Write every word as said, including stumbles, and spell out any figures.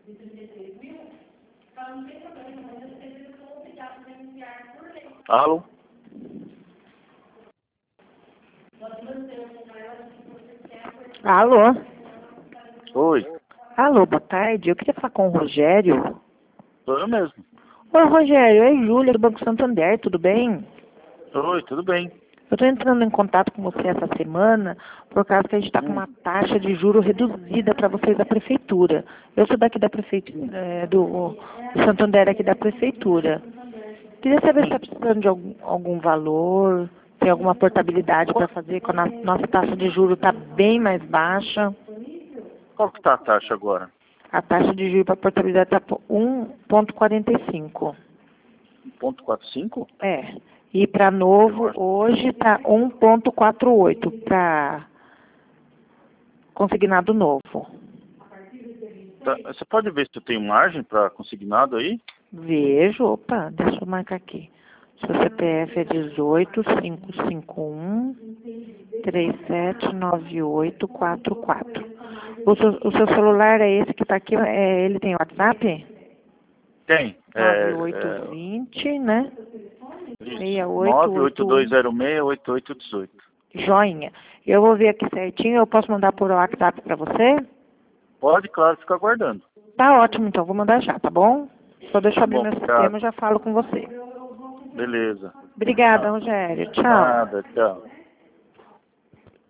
Alô? Alô? Oi, Alô, boa tarde. Eu queria falar com o Rogério. sou eu mesmo. Oi, Rogério. É Júlia do Banco Santander, tudo bem? Oi, tudo bem. Eu estou entrando em contato com você essa semana por causa que a gente está com Hum. uma taxa de juro reduzida para vocês da prefeitura. Eu sou daqui da prefeitura, é, do, do Santander aqui da prefeitura. Queria saber se está precisando de algum, algum valor, tem alguma portabilidade para fazer quando a nossa taxa de juro está bem mais baixa. Qual que tá a taxa agora? A taxa de juros para portabilidade está por um vírgula quarenta e cinco. um ponto quarenta e cinco? É. E para novo, hoje está um vírgula quarenta e oito para consignado novo. Tá, você pode ver se tem margem para consignado aí? Vejo, opa, deixa eu marcar aqui. Seu C P F é dezoito, cinco cinco um, três sete nove oito quatro quatro. O seu, o seu celular é esse que está aqui, é, ele tem WhatsApp? Tem. nove É, oito é, dois zero, né? nove oito dois zero seis oito oito um oito. Joinha. Eu vou ver aqui certinho, eu posso mandar por WhatsApp para você? Pode, claro, fica aguardando. Tá ótimo, então, vou mandar já, tá bom? Só deixa eu Tá abrir bom, meu obrigado. sistema e já falo com você. Beleza. Obrigada, Ah, Rogério. Tchau. nada, tchau.